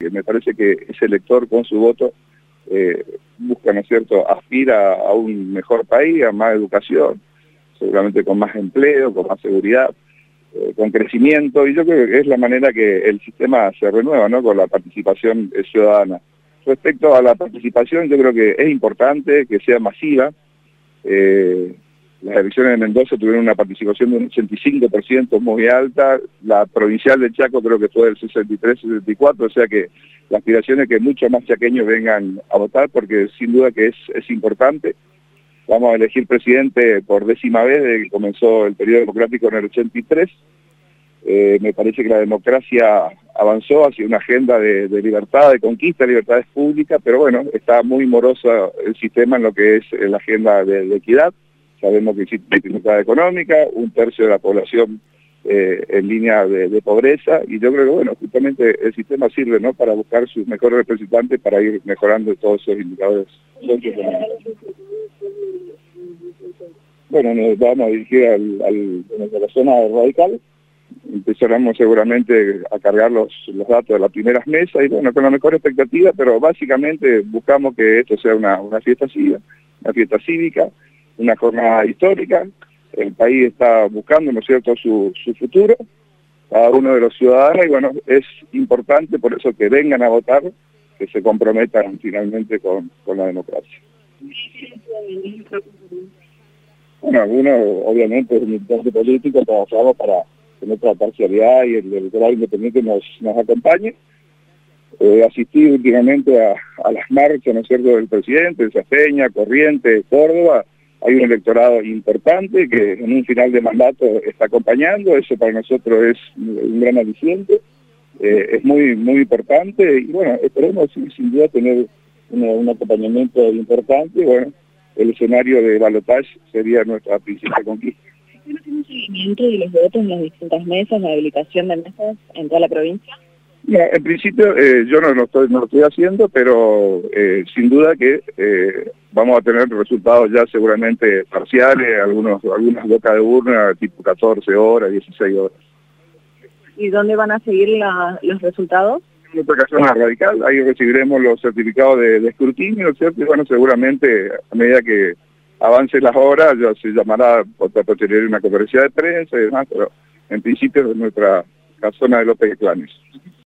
porque me parece que ese elector con su voto busca, ¿no es cierto?, aspira a un mejor país, a más educación, seguramente con más empleo, con más seguridad, con crecimiento, y yo creo que es la manera que el sistema se renueva, ¿no?, con la participación ciudadana. Respecto a la participación, yo creo que es importante que sea masiva. Las elecciones de Mendoza tuvieron una participación de un 85% muy alta, la provincial de Chaco creo que fue del 63-64, o sea que la aspiración es que muchos más chaqueños vengan a votar, porque sin duda que es importante. Vamos a elegir presidente por 10ª vez desde que comenzó el periodo democrático en el 83. Me parece que la democracia avanzó hacia una agenda de libertad, de conquista, de libertades públicas, pero bueno, está muy moroso el sistema en lo que es la agenda de equidad. Sabemos que existe dificultad económica, 1/3 de la población en línea de pobreza, y yo creo que, bueno, justamente el sistema sirve, ¿no?, para buscar sus mejores representantes para ir mejorando todos esos indicadores socioeconómicos. Bueno, nos vamos a dirigir a la zona radical. Empezaremos seguramente a cargar los datos de las primeras mesas, y bueno, con la mejor expectativa, pero básicamente buscamos que esto sea una fiesta cívica, una jornada histórica. El país está buscando, ¿no es cierto?, su futuro, cada uno de los ciudadanos, y bueno, es importante por eso que vengan a votar, que se comprometan finalmente con la democracia. Bueno, algunos obviamente es un militante político, trabajamos para que nuestra parcialidad y el electorado independiente nos acompañe. Asistí últimamente a las marchas, ¿no es cierto?, del presidente, de Safeña, Corrientes, Córdoba. Hay un electorado importante que en un final de mandato está acompañando, eso para nosotros es un gran aliciente, es muy importante, y bueno, esperemos sin duda tener un acompañamiento importante. Bueno, el escenario de balotaje sería nuestra principal conquista. ¿Tiene un seguimiento de los votos en las distintas mesas, la habilitación de mesas en toda la provincia? No, en principio yo no lo estoy haciendo, pero sin duda que vamos a tener resultados ya seguramente parciales, algunas bocas de urna tipo 14 horas, 16 horas. ¿Y dónde van a seguir los resultados? En nuestra casona radical, ahí recibiremos los certificados de escrutinio, ¿cierto? Y bueno, seguramente a medida que avancen las horas, ya se llamará posterior una conferencia de prensa y demás, pero en principio es nuestra casona de López de Clanes.